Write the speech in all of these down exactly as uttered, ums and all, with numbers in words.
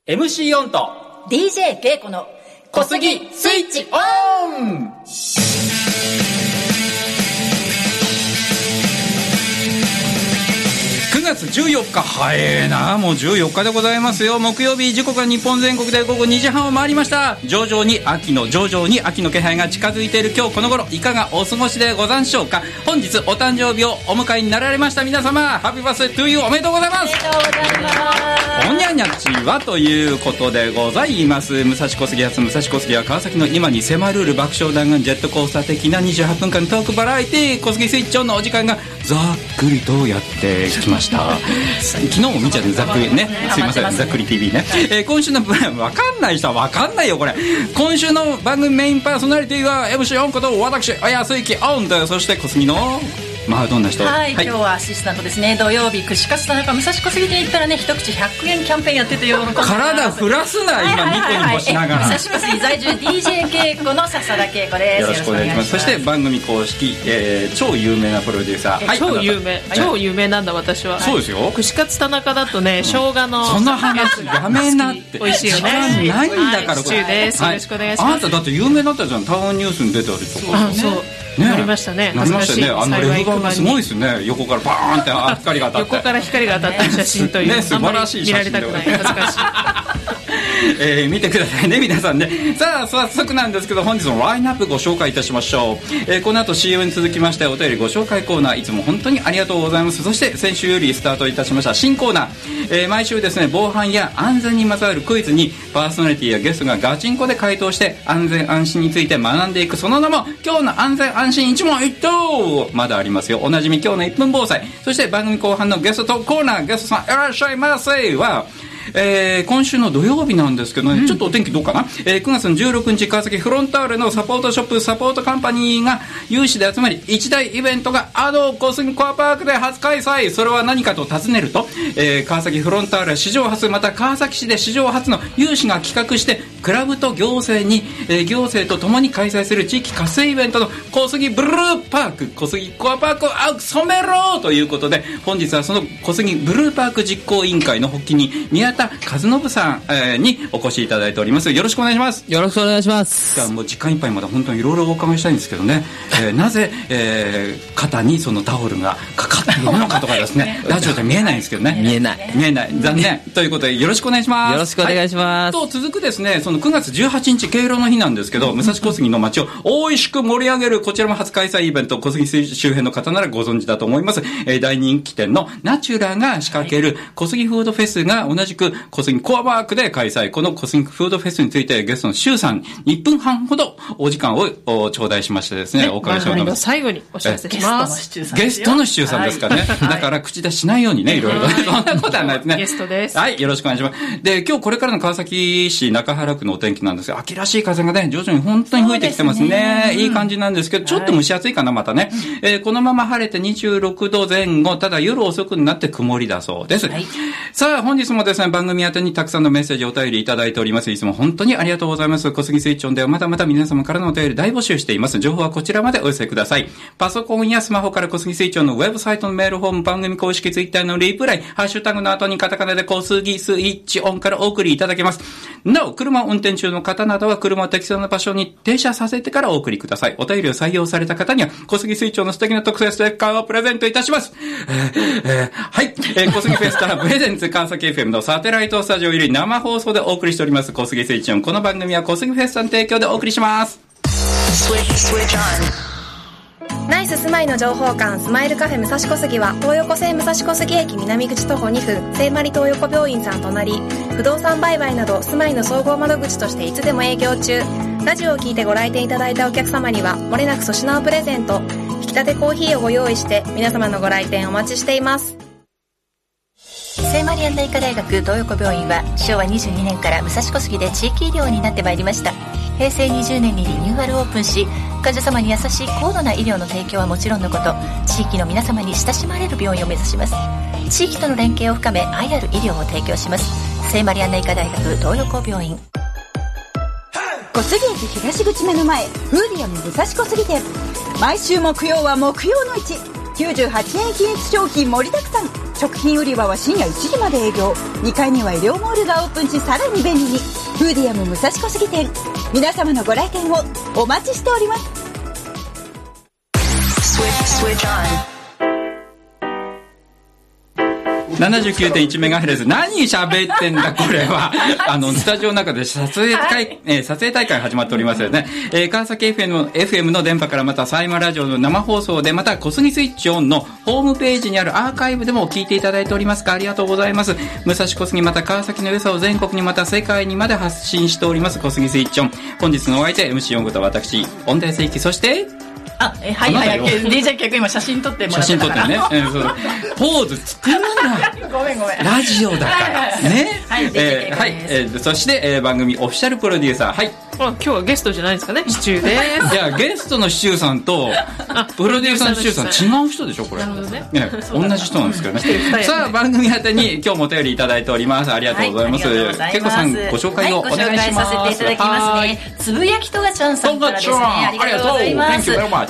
エムシー オンとディージェー ケイコの小杉スイッチオン。 くがつじゅうよっか、早えな、もうじゅうよっかでございますよ。木曜日、時刻は日本全国で午後にじはんを回りました。徐々に秋の徐々に秋の気配が近づいている今日この頃、いかがお過ごしでござんしょうか。本日お誕生日をお迎えになられました皆様、ハッピーバースデートゥーユー、おめでとうございます。 おめでとうございます。 おにゃにゃちはということでございます。武蔵小杉発武蔵小杉は川崎の今に迫る爆笑弾丸ジェットコースター的なにじゅうはっぷんかんトークバラエティー、小杉スイッチオンのお時間がざっくりとやってきました昨日も見ちゃってざっくりね、すいません、ざっくり ティーブイ ね、えー、今週の分かんない人はわかんないよこれ。今週の番組メインパーソナリティは エムシー オンこと私安井オンと、そして小杉のまあどんな人、 はい、はい、今日はアシスタントですね。土曜日串カツ田中武蔵小杉で行ったらね、一口ひゃくえんキャンペーンやっててよ。 体振らすな、今ニコニコしながら。 武蔵小杉在住 ディージェー ケイコの笹田恵子です。 よろしくお願いします。そして番組公式、えー、超有名なプロデューサー、はい、 超有名、超有名なんだ私は。 そうですよ。 串カツ田中だとね、生姜のその話やめなって。 美味しいよね。 ないんだからこれ。 シチューです。よろしくお願いします。 あなただって有名だったじゃん、タウンニュースに出てあるとか。 そうね、なりましたね。 なりましたね。あのレフ板がすごいですね。横からバーンって光が当たって。 横から光が当たった写真という。 ね、素晴らしい写真で。 見られたくない。恥ずかしい。 えー、見てくださいね皆さんね。さあ早速なんですけど、本日のラインナップご紹介いたしましょう。えー、この後 シーエム に続きましてお便りご紹介コーナー、いつも本当にありがとうございます。そして先週よりスタートいたしました新コーナー、えー、毎週ですね、防犯や安全にまつわるクイズにパーソナリティやゲストがガチンコで回答して安全安心について学んでいく、その名も今日の安全安心一問一答。まだありますよ、おなじみ今日のいっぷん防災。そして番組後半のゲストトークコーナー、ゲストさんいらっしゃいませはえー、今週の土曜日なんですけどね、うん、ちょっとお天気どうかな、えー、くがつのじゅうろくにち、川崎フロンターレのサポートショップサポートカンパニーが有志で集まり、一大イベントがあの小杉コアパークで初開催。それは何かと尋ねると、えー、川崎フロンターレ史上初、また川崎市で史上初の有志が企画してクラブと行政に、えー、行政とともに開催する地域活性イベントの小杉ブルーパーク、小杉コアパークを染めろということで、本日はその小杉ブルーパーク実行委員会の発起人宮田和信さん、えー、にお越しいただいております。よろしくお願いします。 よろしくお願いします。 じゃあもう時間いっぱいまで本当にいろいろお伺いしたいんですけどね、えー、なぜ、えー、肩にそのタオルがかかっているのかとかですねラジオで見えないんですけどね、 見えない見えない残念ということでよろしくお願いします。 よろしくお願いします、 はい、と続くですね、そのくがつじゅうはちにち敬老の日なんですけど、武蔵小杉の街を大いしく盛り上げるこちらも初開催イベント、小杉周辺の方ならご存知だと思います、えー、大人気店のナチュラが仕掛ける小杉フードフェスが同じく小杉コアワークで開催。この小杉フードフェスについてゲストの周さんにいっぷんはんほどお時間を頂戴しましてですね、お伺いします。 最後にお知らせします。 ゲストの周さんですかね、はい、だから口出しないようにね、いろいろと、そんなことはないですね。 ゲストです。 はい、よろしくお願いします。で、今日これからの川崎市中原区のお天気なんですが、秋らしい風がね徐々に本当に吹いてきてますね。すね、いい感じなんですけど、ちょっと蒸し暑いかなまたね、はい、えー、このまま晴れてにじゅうろくどぜん後、ただ夜遅くになって曇りだそうです、はい、さあ本日もですね、番組宛てにたくさんのメッセージお便りいただいております。いつも本当にありがとうございます。小杉スイッチオンではまだまだ皆様からのお便り大募集しています。情報はこちらまでお寄せください。パソコンやスマホから小杉スイッチオンのウェブサイトのメールフォーム、番組公式ツイッターのリプライ、ハッシュタグの後にカタカナで小杉スイッチオンからお送りいただけます。なお、車を運転中の方などは車を適切な場所に停車させてからお送りください。お便りを採用された方には小杉スイッチオンの素敵な特製ステッカーをプレゼントいたします。えーえー、はい、えー、小杉フェスタプレゼンツ川崎 エフエム のサテライトスタジオより生放送でお送りしております小杉スイッチオン。この番組は小杉フェスタの提供でお送りします。 ナイススマイの情報館スマイルカフェ武蔵小杉は東横線武蔵小杉駅南口徒歩にふん、聖マリ東横病院さん隣、不動産売買などスマイの総合窓口としていつでも営業中。ラジオを聞いてご来店いただいたお客様にはもれなく粗品をプレゼント、引き立てコーヒーをご用意して皆様のご来店お待ちしています。 聖マリアンナ医科大学東横病院はしょうわにじゅうにねんから武蔵小杉で地域医療になってまいりました。へいせいにじゅうねんにリニューアルオープンし、患者様に優しい高度な医療の提供はもちろんのこと、地域の皆様に親しまれる病院を目指します。地域との連携を深め、愛ある医療を提供します。聖マリアンナ医科大学東横病院。 小杉駅東口目の前、フーディアム武蔵小杉店。毎週木曜は木曜の市、きゅうじゅうはちえん均一商品盛りだくさん。 食品売り場は深夜いちじまで営業。にかいには医療モールがオープンし、さらに便利に。フーディアム武蔵小杉店、皆様のご来店をお待ちしております。 ななじゅうきゅうてんいちメガヘルツ。何喋ってんだこれは。あのスタジオの中で撮影会、はい、えー、撮影大会始まっておりますよね。えー、川崎 エフエム の エフエム の電波から、またサイマラジオの生放送で、また小杉スイッチオンのホームページにあるアーカイブでも聞いていただいておりますか。ありがとうございます。武蔵小杉、また川崎の良さを全国に、また世界にまで発信しております小杉スイッチオン。本日のお相手 エムシー 音楽と私音大正規、そしてあ、えはいはい、ディージェー 客今写真撮ってもらったから。 写真撮ってね。えー、そうポーズ作るな。 ごめんごめん。 ラジオだからね。 はい、 えー、はい、えー、そして、えー、番組オフィシャルプロデューサー、はい。 あ、今日はゲストじゃないですかね。シチューです。 いや、ゲストのシチューさんとプロデューサーのシチューさん違う人でしょこれ。 なるほどね。 ね、同じ人なんですけどね。さあ、番組宛てに今日もお便りいただいております。ありがとうございます。けいこさん、ご紹介をお願いします。 はい、ご紹介させていただきますね。つぶやきとがちゃんさんからですね。ありがとうございます。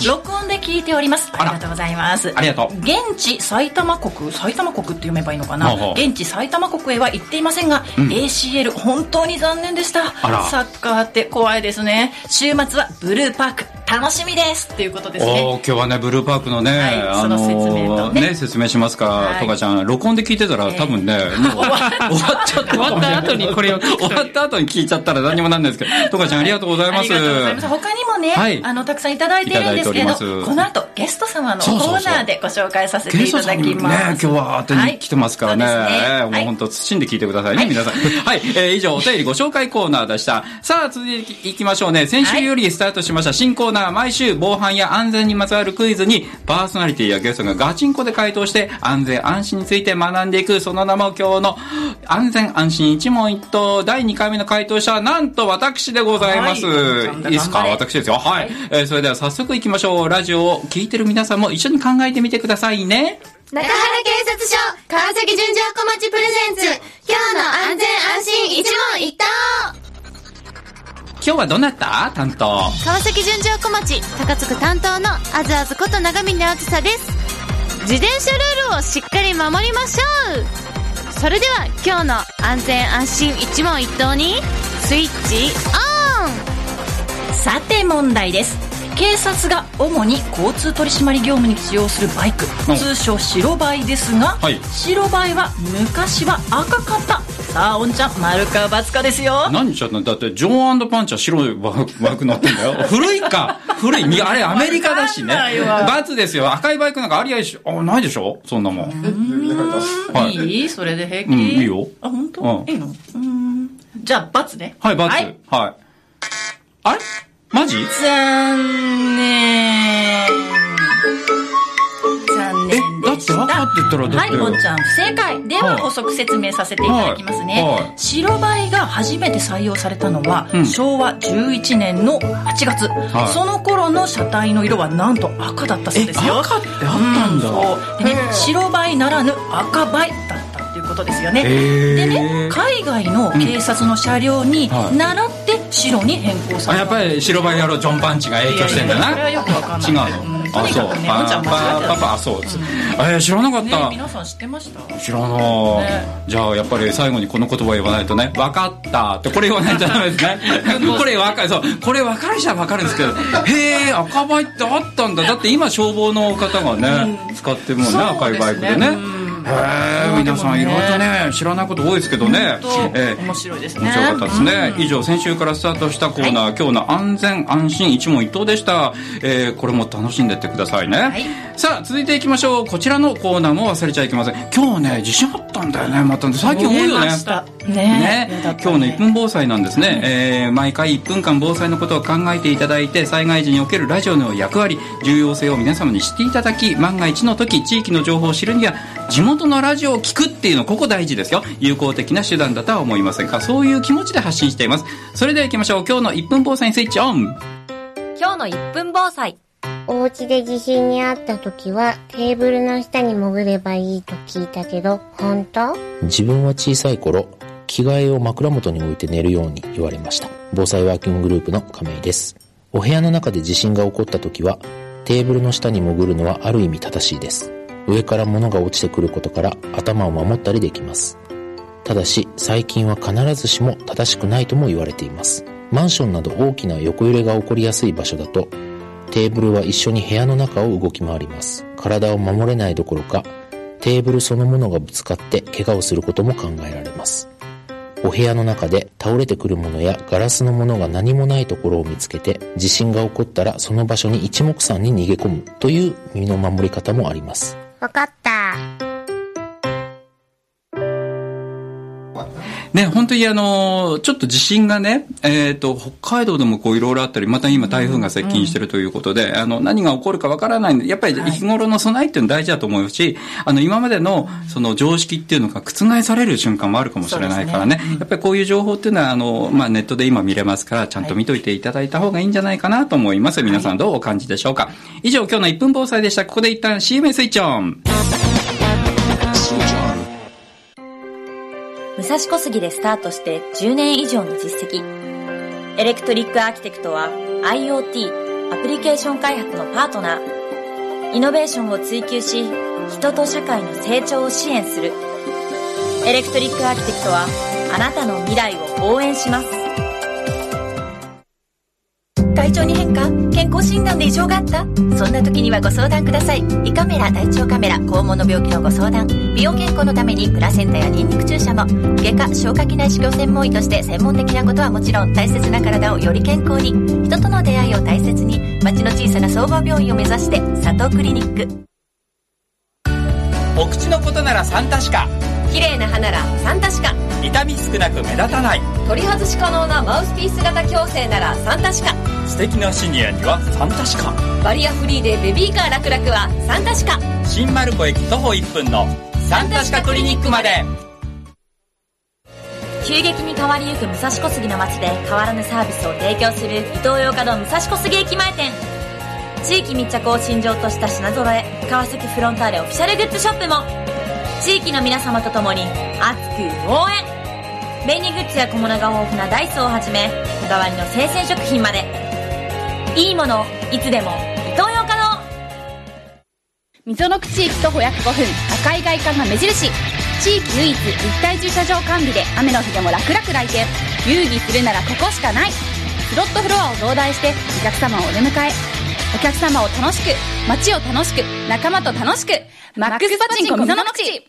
録音で聞いております。ありがとうございます。 ありがとう。 現地埼玉国、埼玉国って読めばいいのかな。現地埼玉国へは行っていませんが、うん、エーシーエル 本当に残念でした。サッカーって怖いですね。週末はブルーパーク楽しみですっていうことですね。 お今日はねブルーパークのね、はい、あのー、その説明とね、ね説明しますから、はい、とかちゃん録音で聞いてたら、えー、多分ねもう終わっちゃった終わった後にこれを終わった後に聞いちゃったら何もなんないですけど、とかちゃんありがとうございます。 ありがとうございます。他にもね、はい、あのたくさんいただいているんですけど、この後ゲスト様のコーナーでご紹介させていただきます。 ね、今日は当てに来てますからね、はい、ねもう本当謹んで聞いてくださいね、はい、皆さんはい、えー、以上お便りご紹介コーナーでした。さあ続いていきましょうね。先週よりスタートしました新コーナー、毎週防犯や安全にまつわるクイズにパーソナリティやゲストがガチンコで回答して安全安心について学んでいく、その名も今日の安全安心一問一答。だいにかいめの回答者はなんと私でございます。はい、いいですか、私ですよ。はい、はい、えー、それでは早速いきましょう。ラジオを聞いてる皆さんも一緒に考えてみてくださいね。 中原警察署川崎純情小町プレゼンツ、今日の安全安心一問一答。 今日はどなた担当？ 川崎純情小町高津区担当のあずあずこと長峰あずさです。自転車ルールをしっかり守りましょう。それでは今日の安全安心一問一答にスイッチオン。 さて問題です。警察が主に交通取締り業務に使用するバイク、通称白バイですが、はい、白バイは昔は赤かった。さあおんちゃん、丸か×かですよ。 何ちゃっただって、ジョー&パンチは白いバイク乗ってんだよ。古いか古い、あれアメリカだしね。×ですよ。赤いバイクなんかありゃいし、あ、ないでしょそんなもん。 んはい、いいそれで平気、うん、 いいよ。 あ、本当、うん、いいの。うん、じゃあ×ね。 はい、×。はい。はい、あれマジ？ 残念。残念でした。 だって分かってたらだって。 はい、もんちゃん不正解。では補足説明させていただきますね。はいはい、白バイが初めて採用されたのは、うん、しょうわじゅういちねんのはちがつ、はい。その頃の車体の色はなんと赤だったそうですよ。 赤ってあったんだ。うん、 そう。でね、白バイならぬ赤バイだったということですよね。でね、海外の警察の車両に習って白に変更された。 あ、やっぱり白バイ野郎ジョンパンチが影響してんだな。 それはよくわかんない。 違うの。 とにかくね、もんちゃん間違ってた。 パパ、あ、そうです。えー、知らなかった。 ね、皆さん知ってました？ 知らない、ね。じゃあやっぱり最後にこの言葉言わないとね、分かったってこれ言わないとダメですね。これ分かる、そう、これ分かる人は分かるんですけど、へー、赤バイってあったんだ。だって今消防の方がね、うん、使ってるもんね、赤いバイクでね。へー、皆さん意外とね知らないこと多いですけどね、 えー、面白いですね。 面白かったですね、うん、以上先週からスタートしたコーナー、はい、今日の安全安心一問一答でした、えー、これも楽しんでってくださいね、はい、さあ続いていきましょう。こちらのコーナーも忘れちゃいけません。今日ね地震あったんだよね。また最近多いよね。 ね, ね, ね今日のいっぷん防災なんですね、うんえー、毎回いっぷんかん防災のことを考えていただいて、災害時におけるラジオの役割重要性を皆様に知っていただき、万が一の時地域の情報を知るには地元のラジオを聞くっていうの、ここ大事ですよ。有効的な手段だとは思いませんか。そういう気持ちで発信しています。それでは行きましょう。今日のいっぷん防災にスイッチオン。 今日のいっぷん防災。 お家で地震にあった時はテーブルの下に潜ればいいと聞いたけど本当？ 自分は小さい頃着替えを枕元に置いて寝るように言われました。防災ワーキンググループの亀井です。お部屋の中で地震が起こった時はテーブルの下に潜るのはある意味正しいです。 上から物が落ちてくることから頭を守ったりできます。ただし最近は必ずしも正しくないとも言われています。マンションなど大きな横揺れが起こりやすい場所だと、テーブルは一緒に部屋の中を動き回ります。体を守れないどころか、テーブルそのものがぶつかって怪我をすることも考えられます。お部屋の中で倒れてくるものやガラスのものが何もないところを見つけて、地震が起こったらその場所に一目散に逃げ込むという身の守り方もあります。 わかった。 ね、本当にあの、ちょっと地震がね、えっと、北海道でもこういろいろあったり、また今台風が接近してるということで、うんうん、あの、何が起こるかわからないんで、やっぱり日頃の備えっていうの大事だと思うし、あの、今までのその常識っていうのが覆される瞬間もあるかもしれないからね、ねうん、やっぱりこういう情報っていうのは、あの、まあ、ネットで今見れますから、ちゃんと見といていただいた方がいいんじゃないかなと思います。皆さんどうお感じでしょうか。以上、今日のいっぷん防災でした。ここで一旦 シーエム スイッチオン。 武蔵小杉でスタートしてじゅうねん以上の実績。エレクトリックアーキテクトは IoT、アプリケーション開発のパートナー。イノベーションを追求し、人と社会の成長を支援する。エレクトリックアーキテクトはあなたの未来を応援します。体調に変化？健康診断で異常があった？そんな時にはご相談ください。胃カメラ、大腸カメラ、肛門の病気のご相談。美容健康のためにプラセンタやニンニク注射も。外科、消化器内視鏡専門医として専門的なことはもちろん、大切な体をより健康に。人との出会いを大切に。町の小さな総合病院を目指して、佐藤クリニック。 お口のことならサンタシカ。 綺麗な歯ならサンタシカ。 痛み少なく目立たない。 取り外し可能なマウスピース型矯正ならサンタシカ。 素敵なシニアにはサンタシカ。 バリアフリーでベビーカー楽々はサンタシカ。 新丸子駅徒歩いっぷんのサンタシカクリニックまで。 急激に変わりゆく武蔵小杉の街で変わらぬサービスを提供するイトーヨーカドー武蔵小杉駅前店。地域密着を信条とした品揃え、川崎フロンターレオフィシャルグッズショップも。地域の皆様と共に熱く応援。便利グッズや小物が豊富なダイソーをはじめ、こだわりの生鮮食品まで、いいものいつでもイトーヨーカドー。 溝の口駅徒歩約ごふん、赤い外観が目印。地域唯一立体駐車場完備で雨の日でも楽々来店。遊戯するならここしかない。スロットフロアを増大してお客様をお出迎え。お客様を楽しく、街を楽しく、仲間と楽しく。マックスパチンコ溝の口。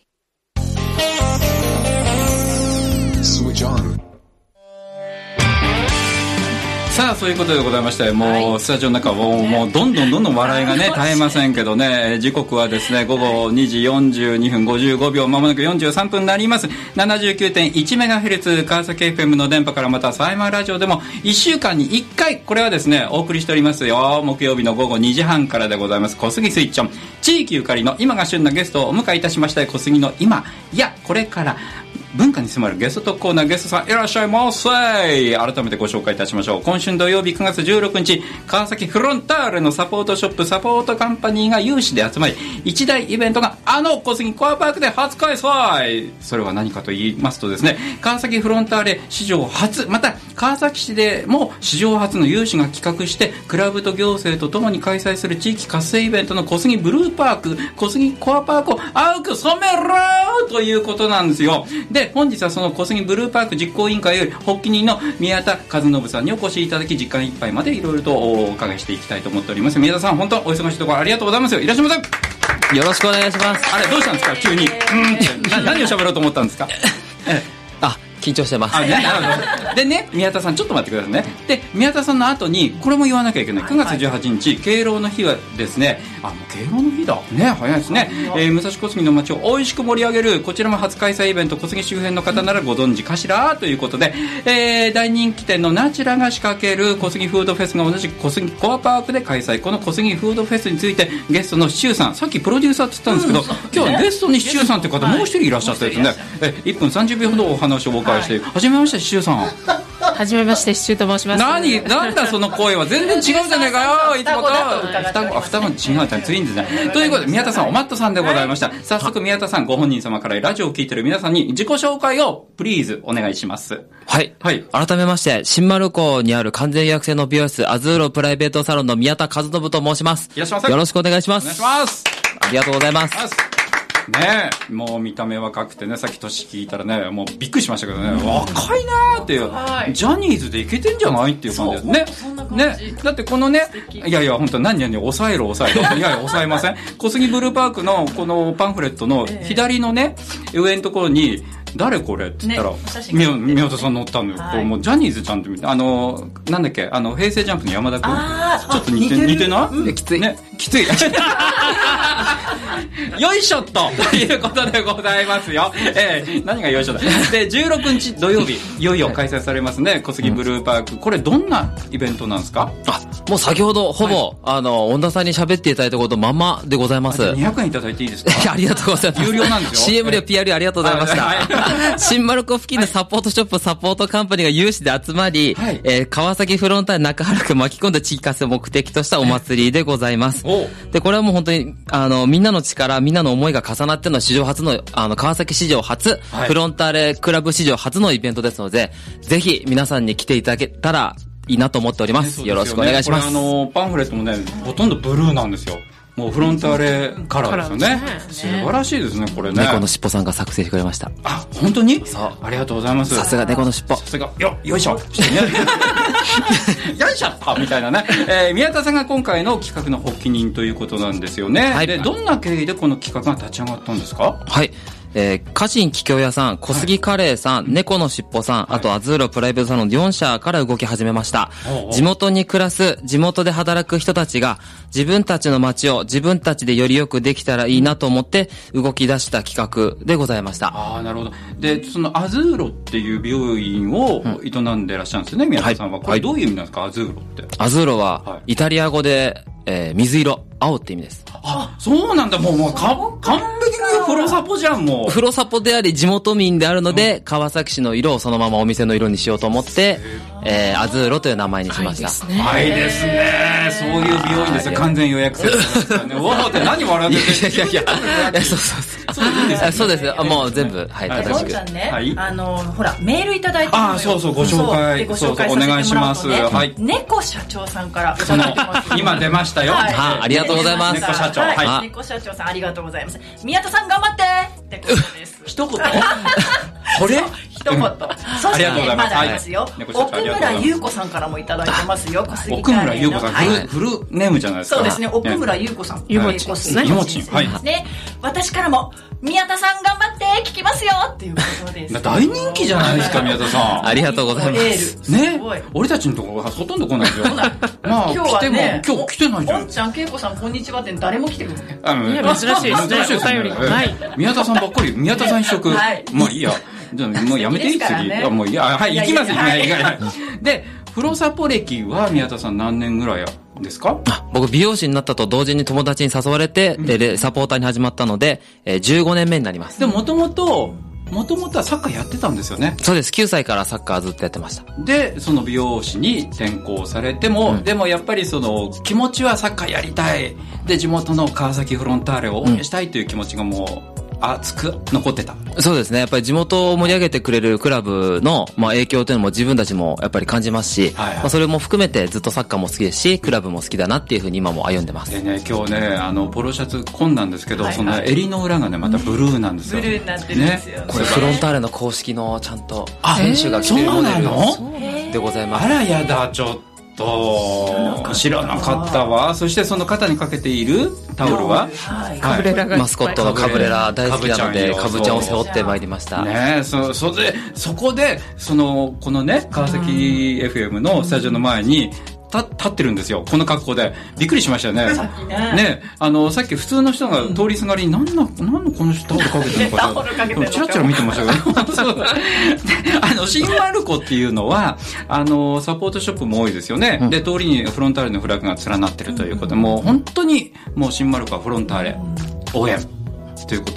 さあ、そういうことでございまして、もう、はい、スタジオの中はもう、もうどんどんどんどん笑いがね、絶えませんけどね、時刻はですね、午後にじよんじゅうにふんごじゅうごびょう、まもなくよんじゅうさんぷんになります。ななじゅうきゅうてんいちメガヘルツ、川崎 エフエム の電波からまた、サイマーラジオでも、いっしゅうかんにいっかい、これはですね、お送りしておりますよ。木曜日の午後にじはんからでございます。小杉スイッチオン。地域ゆかりの今が旬なゲストをお迎えいたしました。小杉の今、いや、これから、文化に迫るゲスト特コーナー、ゲストさんいらっしゃいませ。改めてご紹介いたしましょう。今週土曜日くがつじゅうろくにち、川崎フロンターレのサポートショップサポートカンパニーが有志で集まり、一大イベントがあの小杉コアパークで初開催。それは何かと言いますとですね、川崎フロンターレ史上初、また川崎市でも史上初の有志が企画してクラブと行政とともに開催する地域活性イベントの小杉ブルーパーク、小杉コアパークを青く染めろということなんですよ。で、本日はその小杉ブルーパーク実行委員会より発起人の宮田和信さんにお越しいただき、時間いっぱいまでいろいろとお伺いしていきたいと思っております。宮田さん、本当お忙しいところありがとうございますよ。いらっしゃいませ。 よろしくお願いします。 あれどうしたんですか急に。うんってな何を喋ろうと思ったんですか。ええ、 あ、緊張してます。 あ、ね、なるほど。でね、宮田さんちょっと待ってくださいね。で、宮田さんの後にこれも言わなきゃいけない。くがつじゅうはちにち、敬老の日はですね、あ、もう敬老の日だね、早いですね。えー、武蔵小杉の街を美味しく盛り上げる、こちらも初開催イベント、小杉周辺の方ならご存知かしらということで、えー、大人気店のナチュラが仕掛ける小杉フードフェスが同じく小杉コアパークで開催。この小杉フードフェスについてゲストのシチューさん、さっきプロデューサーって言ったんですけど、うん、今日はゲストにシチューさんという方もう一人いらっしゃってですね、えいっぷんさんじゅうびょうほどお話をお伺いして、はい、はじめまして、シチューさん。 はじめまして、シチューと申します。 何なんだその声は、全然違うじゃないかよ。いつもと双子、あ、双子違うじゃん、ツインズじゃん。ということで、宮田さん、おマットさんでございました。早速宮田さんご本人様からラジオを聞いている皆さんに自己紹介をプリーズお願いします。 はい、はい、改めまして新丸子にある完全予約制の美容室アズーロプライベートサロンの宮田和信と申します。 いらっしゃいませ。 よろしくお願いします。 お願いします。 ありがとうございます。 ねえ、もう見た目若くてね、さっき年聞いたらね、もうびっくりしましたけどね、うん、若いなーっていう、ジャニーズでいけてんじゃないっていう感じですね。ね、だってこのね、いやいや本当何々抑えろ抑えろ、いやいや抑えません。小杉ブルーパークのこのパンフレットの左のね、上のところに、誰これって言ったら、ね、宮田さん乗ったのよ、はい、もうジャニーズちゃんと見て、あのなんだっけ、あの平成ジャンプの山田君、ちょっと似て似てない、うん、きついね、きついよいしょっとということでございますよ、えー、何がよいしょだで、じゅうろくにち土曜日いよいよ開催されますね、小杉ブルーパーク。これどんなイベントなんですか？ あ、もう先ほどほぼ、はい、あの恩田さんに喋っていただいたことまんまでございます。 にひゃくえんいただいていいですか？ ありがとうございます。 有料なんですよ。 シーエム 料 ピーアール ありがとうございました、はいはい、新丸子付近のサポートショップ、サポートカンパニーが有志で集まり、はい、えー、川崎フロンターレ中原区巻き込んだ地域活性を目的としたお祭りでございます。で、これはもう本当にあのみんなの力、みんなの思いが重なっての史上初の、あの川崎史上初、はい、フロンターレクラブ史上初のイベントですので、ぜひ皆さんに来ていただけたらいいなと思っております。ね、よろしくお願いします。 これあのパンフレットもね、ほとんどブルーなんですよ。もうフロンターレカラーですよね。素晴らしいですね、これね。 猫のしっぽさんが作成してくれました。 あ、本当に？そう。ありがとうございます。 さすが猫のしっぽ。 さすが、よ、よいしょ。よいしょあみたいなね。えー、宮田さんが今回の企画の発起人ということなんですよね。はい。で、どんな経緯でこの企画が立ち上がったんですか？ はい。えー、家臣桔梗屋さん、小杉カレーさん、はい、猫のしっぽさん、はい、あとアズーロプライベートサロンよん社から動き始めました。おうおう、地元に暮らす、地元で働く人たちが自分たちの街を自分たちでよりよくできたらいいなと思って動き出した企画でございました。 ああ、なるほど。で、そのアズーロっていう美容院を営んでらっしゃるんですよね、うん、宮田さんは。これどういう意味なんですか、はい、アズーロって。 アズーロは、はい、イタリア語で、えー、水色、青って意味です。 あ、そうなんだ。もう、もう、か、完璧に風呂サポじゃん、もう。 風呂サポであり、地元民であるので、うん、川崎市の色をそのままお店の色にしようと思って、えー、アズーロという名前にしました。 はいですね。そういう美容院ですよ。完全予約制ですからね。おーって何笑ってる。いやいやいや、そうそうそう。そうですね。そうです。もう全部、はい、 正しく。ゴンちゃんね、はい、あの、ほら、メールいただいてるのよ。 あ、そうそう、ご紹介。 ご紹介させてもらうと、ね、 お願いします。はい。 猫社長さんからいただいてます。 今出ましたよ。 はい。ありがとうございます。 猫社長。 はい。猫社長さん、ありがとうございます。宮田さん頑張ってってことです。 一言これ一言。そして、まだですよ。奥村優子さんからもいただいてますよ。 奥村優子さん、フルネームじゃないですか。 そうですね、奥村優子さん。 ゆもちんですね。 ゆもちん。はい。 ね、私からも、宮田さん頑張って聞きますよっていうことです。 大人気じゃないですか、宮田さん。 ありがとうございます。 ね、俺たちのところはほとんど来ないですよ。まあ、今日はね、今日来てないじゃん。 おんちゃん、けいこさん、こんにちはって誰も来てくれない。 いや、珍しいですね。珍しいですね。はい。 宮田さんばっかり、宮田さん一色。はい。まあいいや。じゃあもうやめていい、次。あ、もういや、はい、行きます、行きます。で、風呂サポ歴は宮田さん何年ぐらいですか？ 僕、美容師になったと同時に友達に誘われて、うん、サポーターに始まったので、えー、じゅうごねんめになります。 でも、もともと、もともとはサッカーやってたんですよね。 そうです。きゅうさいからサッカーずっとやってました。 で、その美容師に転校されても、うん、でもやっぱりその気持ちはサッカーやりたい。で、地元の川崎フロンターレを応援したいという気持ちがもう、熱く残ってた。 そうですね。やっぱり地元を盛り上げてくれるクラブの、まあ、影響というのも自分たちもやっぱり感じますし、はいはい、まあ、それも含めてずっとサッカーも好きですし、クラブも好きだなっていうふうに今も歩んでます。 でね、今日ね、あのポロシャツ紺なんですけど、はいはい、その襟の裏がねまたブルーなんですよ。 ブルーになってるんですよ、ね。 これフロンターレの公式のちゃんと選手が着てるモデルでございます。 あらやだ、ちょっと。と知らなかったわ。そしてその肩にかけているタオルは、 はい、カブレラがマスコットのカブレラ大好きなので、カブちゃんを背負ってまいりました。 ねえ、そそでそこでそのこのね川崎 エフエム のスタジオの前に立ってるんですよ、この格好で。びっくりしましたよね。 さっきね。 ね、あのさっき普通の人が通りすがりに何の何のこの人タオルかけてるのかタオルかけてるのかチラチラ見てましたけど。そうあの新丸子っていうのはあのサポートショップも多いですよね。うん、で通りにフロンターレのフラグが連なってるということで、もう本当にもう新丸子はフロンターレ応援ということで。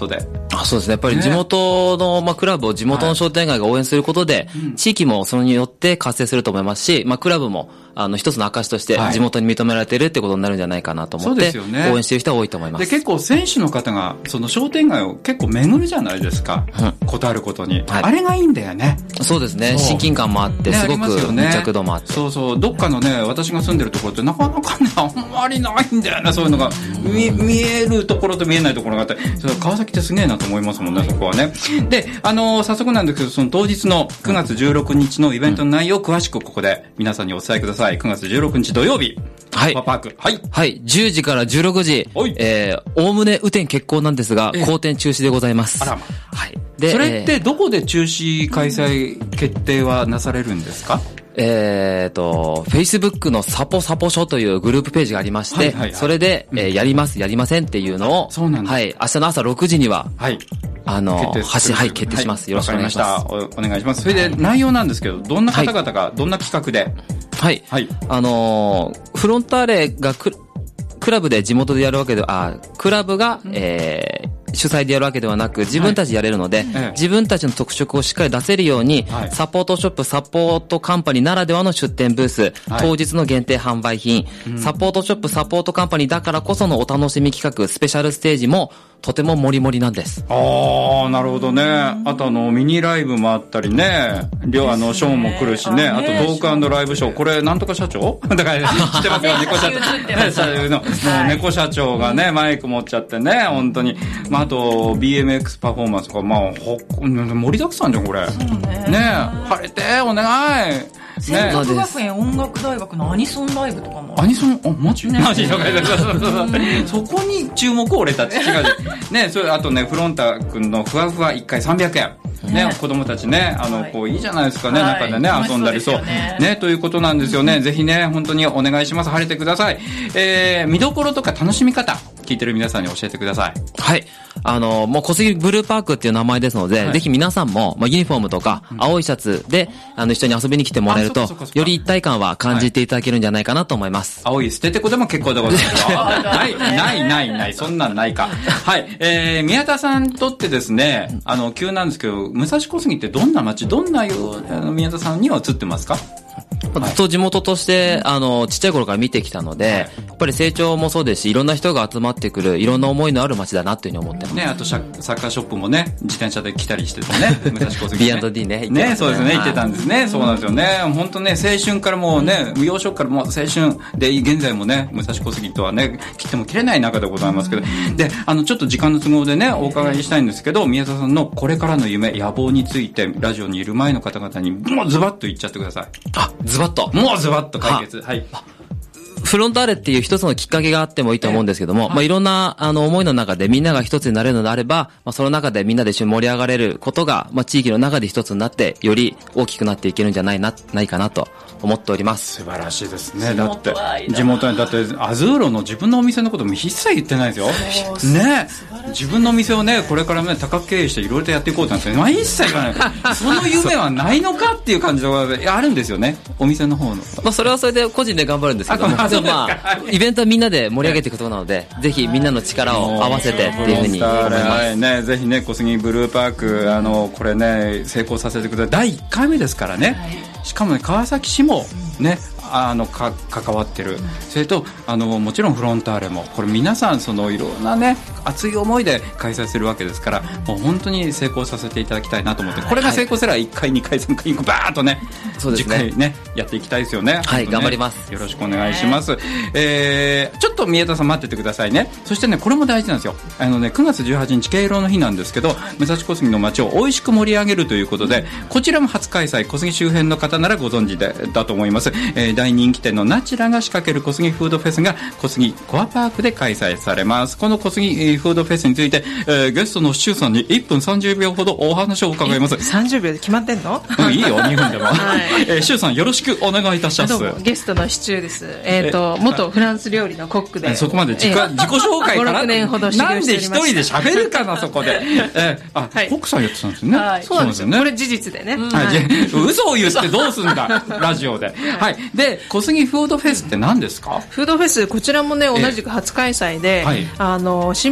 あ、そうですね。やっぱり地元の、まあ、クラブを地元の商店街が応援することで、はい、地域もそれによって活性すると思いますし、まあ、クラブも、あの、一つの証として地元に認められているってことになるんじゃないかなと思って、はいね、応援している人は多いと思います。 で、結構選手の方が、その商店街を結構巡るじゃないですか。うん、ことあることに、はい。あれがいいんだよね。 そうですね。親近感もあって、ね、すごく密着度もあって、ね。 そうそう。どっかのね、私が住んでるところってなかなかね、あんまりないんだよね。そういうのが、見、見えるところと見えないところがあって、川崎ってすげえなと思いますもんね、そこはね。で、あのー、早速なんですけど、その当日のくがつじゅうろくにちのイベントの内容を詳しくここで皆さんにお伝えください。くがつじゅうろくにち土曜日。 はい。 パーク。はい。 はい。じゅうじからじゅうろくじ。えー、おおむね雨天決行なんですが、好天中止でございます。 あらま。はい。で、それってどこで中止開催決定はなされるんですか？ えーと、Facebook のサポサポ書というグループページがありまして、はいはいはい、それで、えー、やります、やりませんっていうのを、 そうなんだ。 はい、明日の朝ろくじには、 はい。 あの、発信、はい、決定します。はい、よろしくお願いします。 お, お願いします。それで内容なんですけど、どんな方々が、どんな企画で、 はい。はい。あのー、フロンターレがク、クラブで地元でやるわけで、あ、クラブが、えー、主催でやるわけではなく自分たちでやれるので、はい、自分たちの特色をしっかり出せるように、はい、サポートショップサポートカンパニーならではの出店ブース、はい、当日の限定販売品、うん、サポートショップサポートカンパニーだからこそのお楽しみ企画スペシャルステージもとてもモリモリなんです。 ああ、なるほどね。あとあのミニライブもあったりね、両あのショーも来るしね、あとトーク&ライブショー、これなんとか社長だから知ってますよ、猫社長ね、そういうの、もう猫社長がねマイク持っちゃってね、本当に、まああと ビーエムエックス パフォーマンスとか、まあほ盛りだくさんじゃんこれ。そうね。ね、晴れてお願い。 仙北学園音楽大学のアニソンライブとかもアニソン、あ、マジ、ね、マジそこに注目を俺たち違うね、それあとねフロンタ君のふわふわいっかいさんびゃくえんね、ね、子供たちね、あの、はい、こういいじゃないですかね、はい、中でね遊んだりそう、ね、ね、ということなんですよね、うん、ぜひね本当にお願いします。晴れてください。えー、見どころとか楽しみ方聞いてる皆さんに教えてください。 はい。あの、もう小杉ブルーパークっていう名前ですので、はい、ぜひ皆さんも、まあ、ユニフォームとか、うん、青いシャツで、あの、一緒に遊びに来てもらえると、より一体感は感じていただけるんじゃないかなと思います。 はい、青い捨ててこでも結構でございますよ。ない、ない、ない、ない、そんなんないか。はい。えー、宮田さんにとってですね、あの、急なんですけど、武蔵小杉ってどんな街、どんなよう、あの、宮田さんには映ってますか？ ずっと地元として、あの、ちっちゃい頃から見てきたので、やっぱり成長もそうですし、いろんな人が集まってくる、いろんな思いのある街だなっていうふうに思ってます。ね、 あとサッカーショップもね、自転車で来たりしててね、武蔵小杉、ね。 ビーアンドディー ね。 ね、そうですね、行ってたんですね。そうなんですよね。本当ね、青春からもうね、幼少からもう青春で、現在もね、武蔵小杉とはね、切っても切れない中でございますけど、で、あの、ちょっと時間の都合でね、お伺いしたいんですけど、宮田さんのこれからの夢、野望について、ラジオにいる前の方々に、もうズバッと言っちゃってください。 あ、ズバッと。 もうズバッと解決。はい。 フロンターレっていう一つのきっかけがあってもいいと思うんですけども、えー、まあいろんなあの思いの中でみんなが一つになれるのであれば、まあその中でみんなで一緒に盛り上がれることが、まあ地域の中で一つになってより大きくなっていけるんじゃないな、ないかなと思っております。 素晴らしいですね。だって、地元に、だってアズーロの自分のお店のことも一切言ってないですよ。ね。自分のお店をね、これからね、高く経営していろいろとやっていこうとなんですけど、まあ一切言わない。その夢はないのかっていう感じがあるんですよね。お店の方の。 まあそれはそれで個人で頑張るんですけども、あ、でもまあ、イベントはみんなで盛り上げていくことなので、ぜひみんなの力を合わせてっていうふうに思います。はいね、ぜひね、小杉ブルーパーク、あの、これね、成功させてください。だいいっかいめですからね。しかもね、川崎市もね、あのか関わってる、うん、それとあのもちろんフロンターレもこれ皆さんそのいろんなね熱い思いで開催するわけですから、もう本当に成功させていただきたいなと思って、これが成功すればいっかいにかいさんかいバーッとね、 そうですね、 じゅっかいねやっていきたいですよね。 はい、 ね、 頑張ります。 よろしくお願いします。えー、ちょっと宮田さん待っててくださいね。そしてねこれも大事なんですよ。あのねくがつじゅうはちにち敬老の日なんですけど、武蔵小杉の街を美味しく盛り上げるということで、こちらも初開催、小杉周辺の方ならご存知でだと思います。えー、大人気店のナチュラが仕掛ける小杉フードフェスが小杉コアパークで開催されます。この小杉フードフェスについて、えー、ゲストのシュウさんにいっぷんさんじゅうびょうほどお話を伺います。 さんじゅうびょうで決まってんの？ うん、いいよにふんでも、はい、えー、シュウさんよろしくお願いいたします。 どうもゲストのシチュウです。えっ、ー、と元フランス料理のコックで、 そこまで自己、えー、自己紹介からごろくねんほど修行しておりました。 なんで一人で喋るかなそこで、えー、あ、はい、コックさんやってたんですよね。 はい、そうなんですよね。これ事実でね、うん、 はい、嘘を言ってどうすんだラジオで。はい。で小杉フードフェスって何ですか？ フードフェスこちらもね同じく初開催で、えーはい、あの新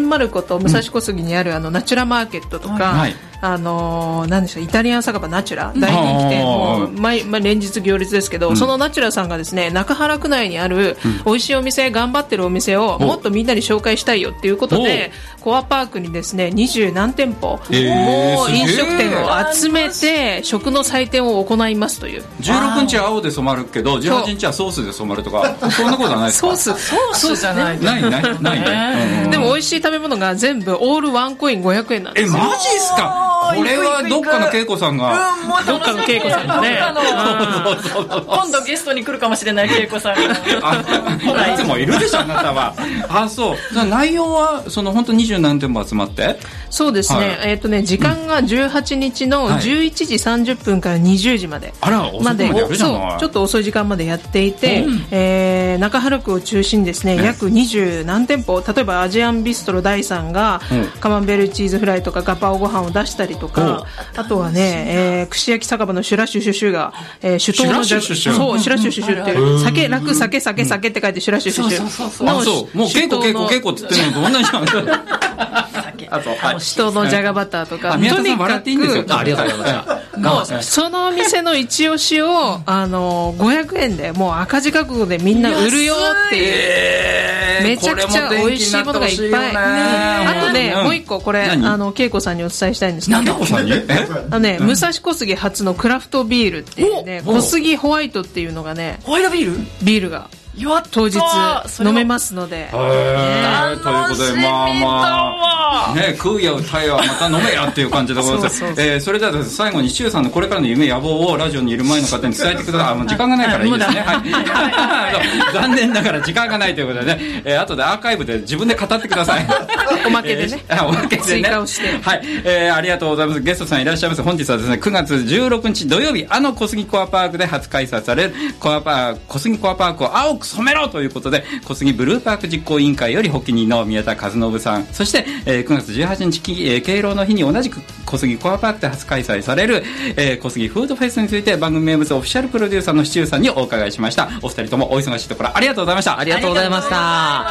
新丸子と武蔵小杉にあるあのナチュラマーケットとか、はい、あのー、なんでしょう、イタリアン酒場ナチュラ大人気店、もう毎、まあ、連日行列ですけど、うん、そのナチュラさんがですね、中原区内にある美味しいお店、頑張ってるお店をもっとみんなに紹介したいよっていうことで、コアパークにですねにじゅうなん店舗、えー、もう飲食店を集めて食の祭典を行いますという。 じゅうろくにちは青で染まるけどじゅうはちにちはソースで染まるとか、そんなことはないですか？ ソースソースじゃないないないないね、うん、 でも美味しい食べ物が全部オールワンコインごひゃくえんなんですよ。 え、マジっすか？これはどっかの恵子さんが、 うん、もうどっかの恵子さんがね今度ゲストに来るかもしれない恵子さんがあいつもいるでしょあなたは。あ、そう。その内容はその本当にじゅう何店舗集まって。 そうですね、はい、えーとね時間がじゅうはちにちのじゅういちじさんじゅっぷんからにじゅうじまで、 あら遅くまでやるじゃない。 そう、ちょっと遅い時間までやっていて、うん、えー、中原区を中心にですね、約にじゅう何店舗、例えばアジアンビストロ第三が、うん、カマンベールチーズフライとかガパオご飯を出したりとか、あとはね、えー、串焼き酒場のシュラシュシュシュが、えー、酒盗のシュラシュシュシュ、 そうシュラシュシュシュっていう酒楽酒酒酒って書いてシュラシュシュシュ、 そうそうそうそう、あ、そうもう稽古稽古稽古って言ってるのと同じじゃんあと、はい、酒盗のじゃがバターとか、 宮田さん笑っていいんですよ。 ありがとうございます。 もうその店の一押しをあのごひゃくえんでもう赤字覚悟でみんな売るよっていう、えー、めちゃくちゃ美味しいものがいっぱい、ね、あとね、うん、もう一個これあの恵子さんにお伝えしたいんですけど、 なんだこさんにあのね、武蔵小杉初のクラフトビールっていうね、小杉ホワイトっていうのがね、 ホワイトビールビールが当日飲めますので、 へー、ということで、まあまあね、食うや歌えやまた飲めやっていう感じでございます。そうそうそう、えー、それではですね、最後にシュウさんのこれからの夢野望をラジオにいる前の方に伝えてください。あ、もう時間がないからいいですね、はい、残念ながら時間がないということでね、えー、後でアーカイブで自分で語ってくださいおまけでね、 えー、おまけでね、 追加をして、 はい、えー、ありがとうございます。ゲストさんいらっしゃいます。本日はですねくがつじゅうろくにち土曜日、あの小杉コアパークで初開催されるコアパーク小杉コアパークを青く染めろということで、小杉ブルーパーク実行委員会より発起人の宮田和信さん、そして、えー、くがつじゅうはちにち、えー、敬老の日に同じく小杉コアパークで初開催される、えー、小杉フードフェスについて番組名物オフィシャルプロデューサーのシチューさんにお伺いしました。お二人ともお忙しいところありがとうございました。 ありがとうございました。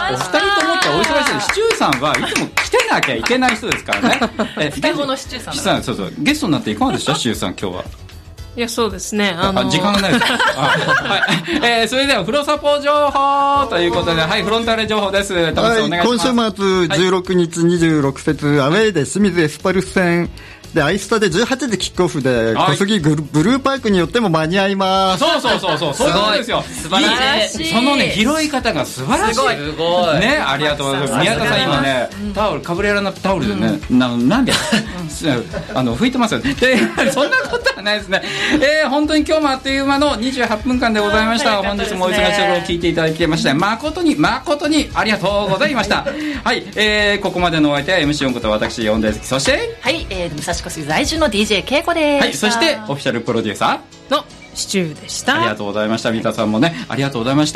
お二人ともってお忙しいで、シチューさんはいつも来てなきゃいけない人ですからねえスケボーのシチューさんだ、そうそう、ゲストになっていかがでしたシチューさん今日は。 いや、そうですね、あのー、 あ、時間がないですあ、はい、えー、それではフロサポ情報ということで、はい、フロンターレ情報です。はい、 今週末じゅうろくにちにじゅうろく節、はい、アウェーで清水エスパルス戦で、アイスタでじゅうはちじキックオフで、はい、小杉ブルーパークによっても間に合います。 そうそうそうそう、そういうことですよ。 素晴らしい。 そのね、拾い方が素晴らしい。 すごい。すごい。 ね、ありがとうございます。宮田さん今ね、タオル、かぶれらのタオルでね、うん、な、なんで、あの、拭いてますよね。で、そんなことはないですね。えー、本当に今日もあっという間のにじゅうはっぷんかんでございました。本日もお忙しいところを聞いていただきまして、誠に、誠にありがとうございました。はい、えー、ここまでのお相手は エムシー 音こと私、四大関、そして、 はい、えー、武蔵小杉在住の ディージェー 恵子です。 はい、そしてオフィシャルプロデューサーのシチューでした。 ありがとうございました。三田さんもね、ありがとうございました。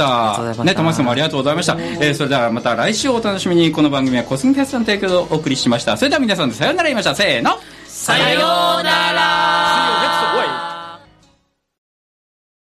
ね、玉木さんもありがとうございました。えー、それではまた来週お楽しみに。この番組はコスミフェスの提供をお送りしました。それでは皆さんでさようなら言いました。せーの、 さようなら。